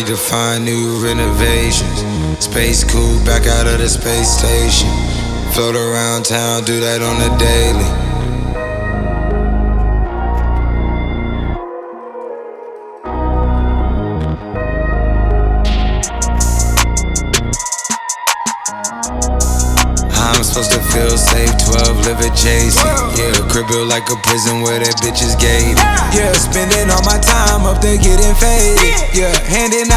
need to find new renovations. Space cool, back out of the space station. Float around town, do that on the daily. I'm supposed to feel safe, 12 live adjacent. Yeah, crib built like a prison where that bitch is gated. Yeah, spending all my time up there getting faded. Yeah, handing out